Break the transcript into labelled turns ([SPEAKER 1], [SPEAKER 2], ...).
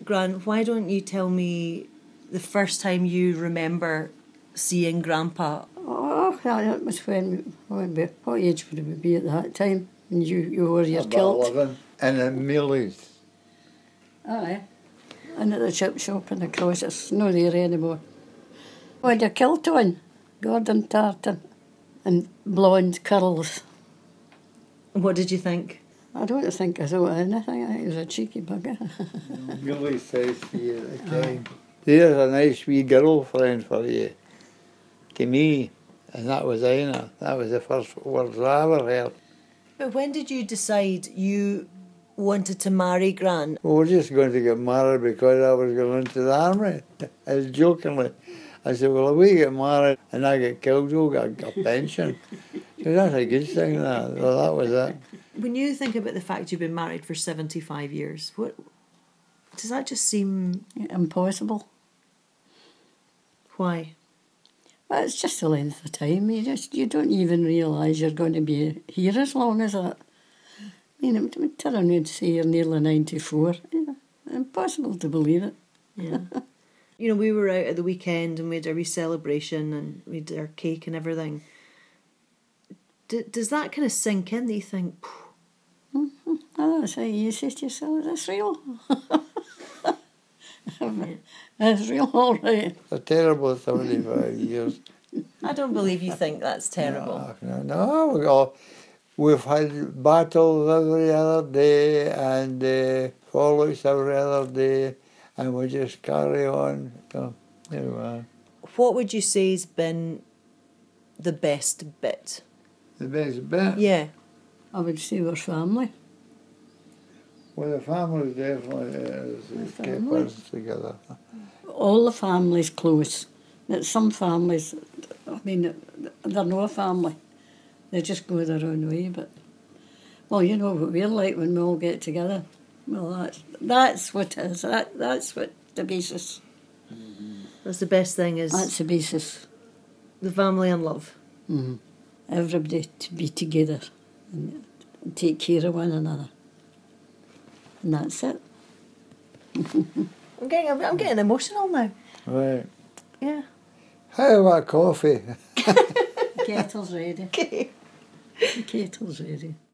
[SPEAKER 1] Gran, why don't you tell me the first time you remember seeing Grandpa?
[SPEAKER 2] Oh, that was when what age would we be at that time? When you wore your kilt?
[SPEAKER 3] 11. And at Millie's.
[SPEAKER 2] Aye. And at the chip shop in the cross, it's not there anymore. I had a kilt on, Gordon tartan, and blonde curls.
[SPEAKER 1] What did you think?
[SPEAKER 2] I don't think I thought anything. I think he was a cheeky bugger.
[SPEAKER 3] Millie says to you at the time, there's a nice wee girlfriend for you. To me. And that was Aina. That was the first words I ever heard.
[SPEAKER 1] But when did you decide you wanted to marry Gran?
[SPEAKER 3] We were just going to get married because I was going into the army. I was jokingly. I said, well, if we get married and I get killed, you'll get a pension. So that's a good thing, that. Well, that was it.
[SPEAKER 1] When you think about the fact you've been married for 75 years, what does that just seem...
[SPEAKER 2] Impossible.
[SPEAKER 1] Why?
[SPEAKER 2] Well, it's just the length of time. You don't even realise you're going to be here as long as that. I mean, it would turn around and say you're nearly 94. Impossible to believe it.
[SPEAKER 1] Yeah. You know, we were out at the weekend and we had a wee celebration and we had our cake and everything. Does that kind of sink in that you think...
[SPEAKER 2] Mm-hmm. Oh, that's how you say to yourself, that's real. That's real, all right.
[SPEAKER 3] A terrible 75 years.
[SPEAKER 1] I don't believe you think that's terrible.
[SPEAKER 3] No. We've had battles every other day and fallouts every other day, and we just carry on. So, there we are.
[SPEAKER 1] What would you say has been the best bit?
[SPEAKER 3] The best bit?
[SPEAKER 1] Yeah.
[SPEAKER 2] I would say we're family.
[SPEAKER 3] Well, the family definitely is kept us together.
[SPEAKER 2] All the families close. But some families, I mean, they're not a family. They just go their own way. But, well, you know what we're like when we all get together. Well, that's what it is. That's what the basis.
[SPEAKER 3] Mm-hmm.
[SPEAKER 1] That's the best thing is...
[SPEAKER 2] That's the basis.
[SPEAKER 1] The family and love.
[SPEAKER 2] Mm-hmm. Everybody to be together and take care of one another. And that's it.
[SPEAKER 1] I'm getting emotional now.
[SPEAKER 3] Right.
[SPEAKER 1] Yeah.
[SPEAKER 3] How about coffee?
[SPEAKER 2] The kettle's ready.
[SPEAKER 1] Okay.
[SPEAKER 2] The kettle's ready.